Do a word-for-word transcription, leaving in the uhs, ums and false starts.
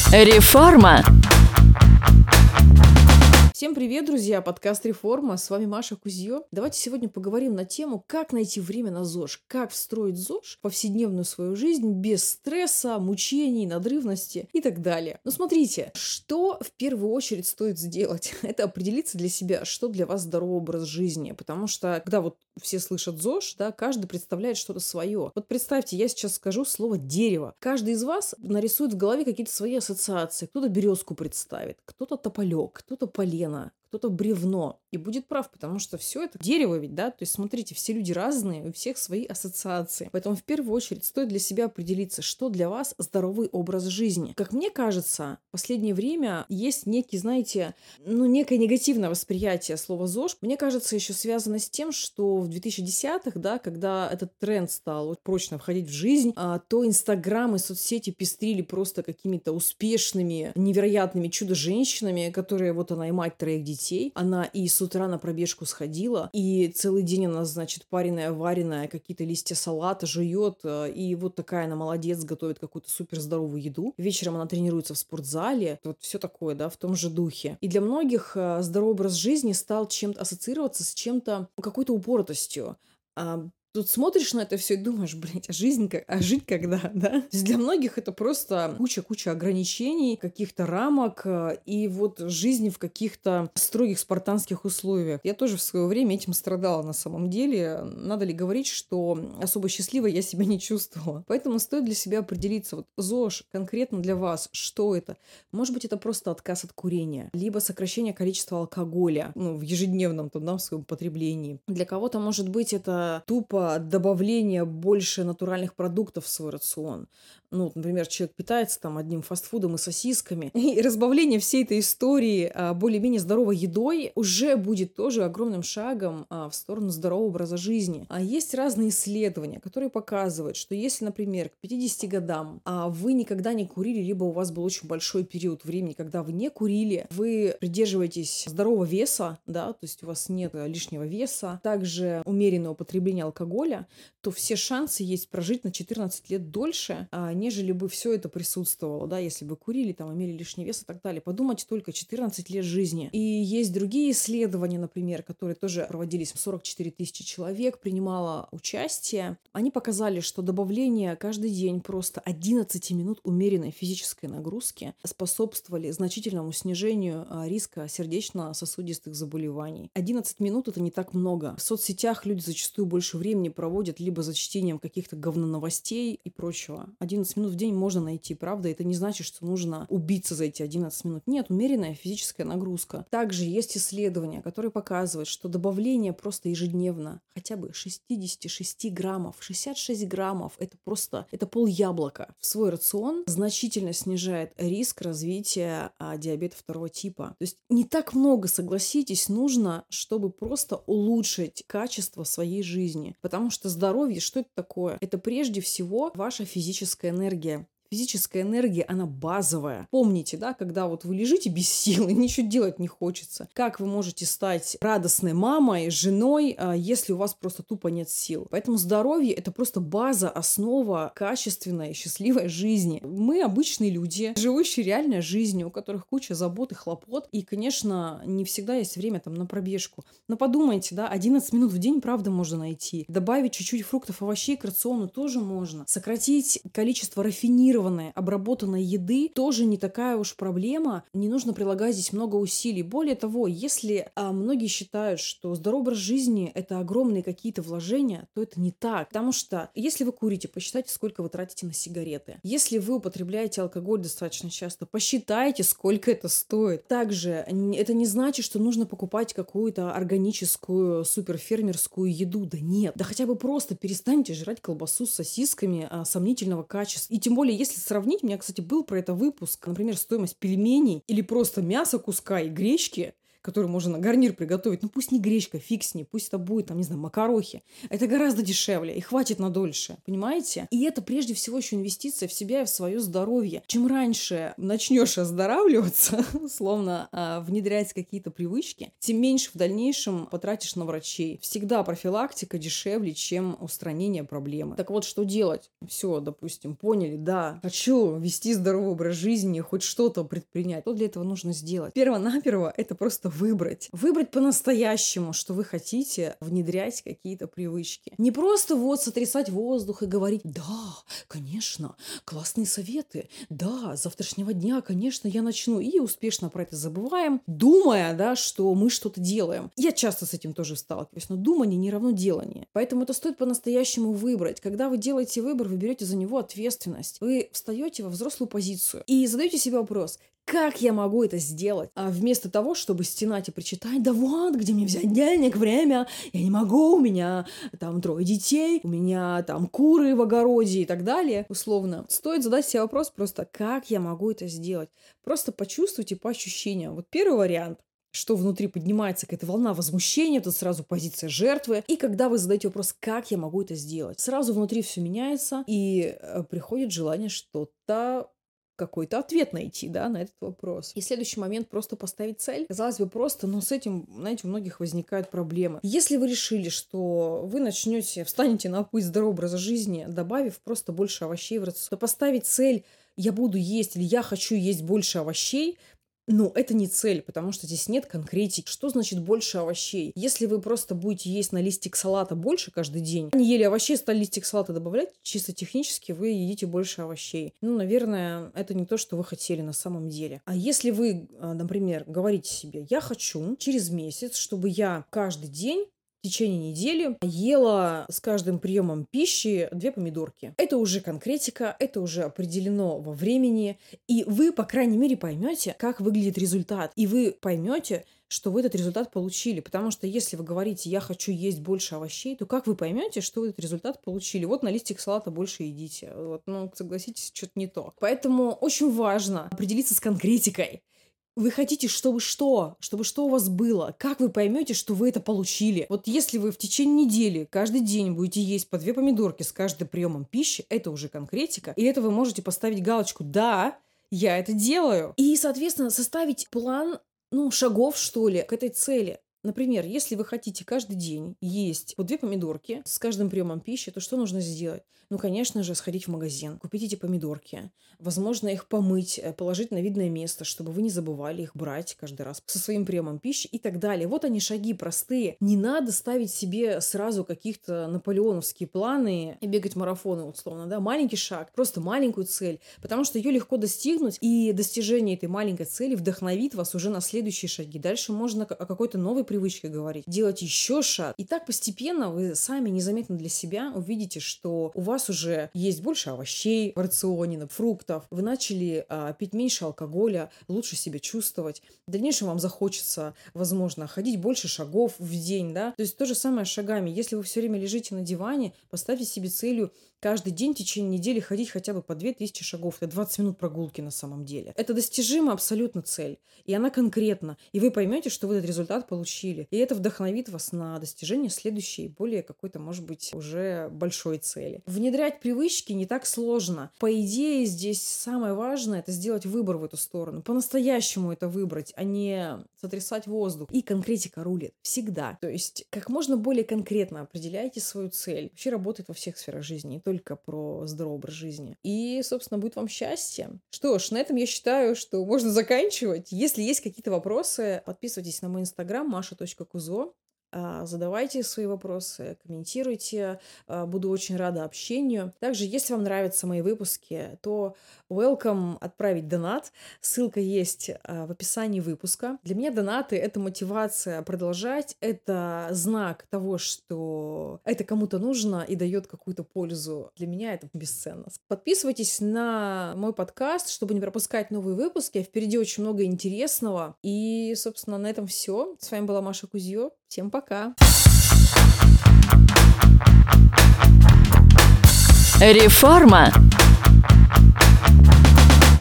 Реформа. Всем привет, друзья! Подкаст «Реформа». С вами Маша Кузьё. Давайте сегодня поговорим на тему, как найти время на ЗОЖ, как встроить ЗОЖ в повседневную свою жизнь без стресса, мучений, надрывности и так далее. Но смотрите, что в первую очередь стоит сделать? Это определиться для себя, что для вас здоровый образ жизни. Потому что, когда вот все слышат ЗОЖ, да, каждый представляет что-то свое. Вот представьте, я сейчас скажу слово «дерево». Каждый из вас нарисует в голове какие-то свои ассоциации. Кто-то березку представит, кто-то тополек, кто-то полено, кто-то бревно. И будет прав, потому что все это дерево ведь, да? То есть, смотрите, все люди разные, у всех свои ассоциации. Поэтому в первую очередь стоит для себя определиться, что для вас здоровый образ жизни. Как мне кажется, в последнее время есть некий, знаете, ну, некое негативное восприятие слова ЗОЖ. Мне кажется, еще связано с тем, что в две тысячи десятых, да, когда этот тренд стал прочно входить в жизнь, то Инстаграм и соцсети пестрили просто какими-то успешными, невероятными чудо-женщинами, которые, вот она и мать троих детей, она и с утра на пробежку сходила, и целый день она, значит, пареная, вареная, какие-то листья салата жует, и вот такая она молодец, готовит какую-то суперздоровую еду. Вечером она тренируется в спортзале, вот все такое, да, в том же духе. И для многих здоровый образ жизни стал чем-то ассоциироваться с чем-то, какой-то упоротостью. Тут смотришь на это все и думаешь, блядь, а жизнь как, а жить когда, да? То есть для многих это просто куча-куча ограничений, каких-то рамок и вот жизни в каких-то строгих спартанских условиях. Я тоже в свое время этим страдала на самом деле. Надо ли говорить, что особо счастливой я себя не чувствовала. Поэтому стоит для себя определиться, вот ЗОЖ конкретно для вас, что это? Может быть, это просто отказ от курения, либо сокращение количества алкоголя, ну, в ежедневном там, да, в своем потреблении. Для кого-то, может быть, это тупо добавление больше натуральных продуктов в свой рацион. Ну, например, человек питается там одним фастфудом и сосисками. И разбавление всей этой истории а, более-менее здоровой едой уже будет тоже огромным шагом а, в сторону здорового образа жизни. А есть разные исследования, которые показывают, что если, например, к пятидесяти годам а, вы никогда не курили, либо у вас был очень большой период времени, когда вы не курили, вы придерживаетесь здорового веса, да, то есть у вас нет лишнего веса, также умеренного потребления алкоголя, то все шансы есть прожить на четырнадцать лет дольше, а, нежели бы все это присутствовало, да, если бы курили, там, имели лишний вес и так далее. Подумайте только, четырнадцать лет жизни. И есть другие исследования, например, которые тоже проводились, сорок четыре тысячи человек принимало участие. Они показали, что добавление каждый день просто одиннадцать минут умеренной физической нагрузки способствовали значительному снижению риска сердечно-сосудистых заболеваний. одиннадцать минут — это не так много. В соцсетях люди зачастую больше времени проводят либо за чтением каких-то говноновостей и прочего. одиннадцать минут в день можно найти, правда? Это не значит, что нужно убиться за эти одиннадцать минут. Нет, умеренная физическая нагрузка. Также есть исследования, которые показывают, что добавление просто ежедневно хотя бы шестьдесят шесть граммов, шестьдесят шесть граммов, это просто, это пол яблока в свой рацион значительно снижает риск развития а, диабета второго типа. То есть не так много, согласитесь, нужно, чтобы просто улучшить качество своей жизни. Потому что здоровье, что это такое? Это прежде всего ваша физическая энергия. Физическая энергия, она базовая. Помните, да, когда вот вы лежите без сил и ничего делать не хочется. Как вы можете стать радостной мамой, женой, если у вас просто тупо нет сил? Поэтому здоровье — это просто база, основа качественной, счастливой жизни. Мы обычные люди, живущие реальной жизнью, у которых куча забот и хлопот. И, конечно, не всегда есть время там на пробежку. Но подумайте, да, одиннадцать минут в день, правда, можно найти. Добавить чуть-чуть фруктов, овощей к рациону тоже можно. Сократить количество рафинированных обработанной еды тоже не такая уж проблема. Не нужно прилагать здесь много усилий. Более того, если а, многие считают, что здоровый образ жизни — это огромные какие-то вложения, то это не так. Потому что если вы курите, посчитайте, сколько вы тратите на сигареты. Если вы употребляете алкоголь достаточно часто, посчитайте, сколько это стоит. Также это не значит, что нужно покупать какую-то органическую, суперфермерскую еду. Да нет. Да хотя бы просто перестаньте жрать колбасу с сосисками а, сомнительного качества. И тем более, если Если сравнить, у меня, кстати, был про это выпуск, например, стоимость пельменей или просто мяса куска и гречки, который можно на гарнир приготовить, ну пусть не гречка, фиг с ней, пусть это будет, там, не знаю, макарохи. Это гораздо дешевле и хватит на дольше, понимаете? И это прежде всего еще инвестиция в себя и в свое здоровье. Чем раньше начнешь оздоравливаться, условно, внедрять какие-то привычки, тем меньше в дальнейшем потратишь на врачей. Всегда профилактика дешевле, чем устранение проблемы. Так вот, что делать? Все, допустим, поняли, да, хочу вести здоровый образ жизни, хоть что-то предпринять. Что для этого нужно сделать? Перво-наперво это просто выбрать. Выбрать по-настоящему, что вы хотите внедрять какие-то привычки. Не просто вот сотрясать воздух и говорить: да, конечно, классные советы, да, с завтрашнего дня, конечно, я начну. И успешно про это забываем, думая, да, что мы что-то делаем. Я часто с этим тоже сталкиваюсь, но думание не равно делание. Поэтому это стоит по-настоящему выбрать. Когда вы делаете выбор, вы берете за него ответственность. Вы встаете во взрослую позицию и задаете себе вопрос: как я могу это сделать? А вместо того, чтобы стенать и причитать: да вот, где мне взять денег, время, я не могу, у меня там трое детей, у меня там куры в огороде и так далее, условно. Стоит задать себе вопрос просто: как я могу это сделать? Просто почувствуйте по ощущениям. Вот первый вариант, что внутри поднимается какая-то волна возмущения, это сразу позиция жертвы. И когда вы задаете вопрос: как я могу это сделать? Сразу внутри все меняется, и э, приходит желание что-то, какой-то ответ найти, да, на этот вопрос. И следующий момент — просто поставить цель. Казалось бы, просто, но с этим, знаете, у многих возникают проблемы. Если вы решили, что вы начнете, встанете на путь здорового образа жизни, добавив просто больше овощей в рацион, то поставить цель: я буду есть или я хочу есть больше овощей, ну, это не цель, потому что здесь нет конкретики. Что значит больше овощей? Если вы просто будете есть на листик салата больше каждый день, не ели овощей, стали листик салата добавлять, чисто технически вы едите больше овощей. Ну, наверное, это не то, что вы хотели на самом деле. А если вы, например, говорите себе: я хочу через месяц, чтобы я каждый день в течение недели ела с каждым приемом пищи две помидорки. Это уже конкретика, это уже определено во времени, и вы, по крайней мере, поймете, как выглядит результат, и вы поймете, что вы этот результат получили. Потому что если вы говорите: я хочу есть больше овощей, то как вы поймете, что вы этот результат получили? Вот на листик салата больше едите. Вот, ну, согласитесь, что-то не то. Поэтому очень важно определиться с конкретикой. Вы хотите, чтобы что? Чтобы что у вас было? Как вы поймете, что вы это получили? Вот если вы в течение недели каждый день будете есть по две помидорки с каждым приемом пищи, это уже конкретика. И это вы можете поставить галочку: да, я это делаю. И, соответственно, составить план, ну, шагов, что ли, к этой цели. Например, если вы хотите каждый день есть по две помидорки с каждым приемом пищи, то что нужно сделать? Ну, конечно же, сходить в магазин, купить эти помидорки, возможно, их помыть, положить на видное место, чтобы вы не забывали их брать каждый раз со своим приемом пищи и так далее. Вот они, шаги простые. Не надо ставить себе сразу каких-то наполеоновские планы и бегать марафоны, условно, да? Маленький шаг, просто маленькую цель, потому что ее легко достигнуть, и достижение этой маленькой цели вдохновит вас уже на следующие шаги. Дальше можно о какой-то новой привычке говорить, делать еще шаг. И так постепенно вы сами незаметно для себя увидите, что у вас уже есть больше овощей в рационе, фруктов. Вы начали а, пить меньше алкоголя, лучше себя чувствовать. В дальнейшем вам захочется, возможно, ходить больше шагов в день, да. То есть то же самое с шагами. Если вы все время лежите на диване, поставьте себе целью каждый день в течение недели ходить хотя бы по две тысячи шагов. Это двадцать минут прогулки на самом деле. Это достижима абсолютно цель. И она конкретна. И вы поймете, что вы этот результат получили. И это вдохновит вас на достижение следующей, более какой-то, может быть, уже большой цели. Внедрять привычки не так сложно. По идее, здесь самое важное — это сделать выбор в эту сторону. По-настоящему это выбрать, а не сотрясать воздух. И конкретика рулит. Всегда. То есть как можно более конкретно определяйте свою цель. Вообще работает во всех сферах жизни, не только про здоровый образ жизни. И, собственно, будет вам счастье. Что ж, на этом я считаю, что можно заканчивать. Если есть какие-то вопросы, подписывайтесь на мой инстаграм маша точка кузо. Задавайте свои вопросы, комментируйте. Буду очень рада общению. Также, если вам нравятся мои выпуски, то welcome отправить донат. Ссылка есть в описании выпуска. Для меня донаты — это мотивация продолжать. Это знак того, что это кому-то нужно и дает какую-то пользу. Для меня это бесценно. Подписывайтесь на мой подкаст, чтобы не пропускать новые выпуски. Впереди очень много интересного. И, собственно, на этом все. С вами была Маша Кузьё. Всем пока! Реформа.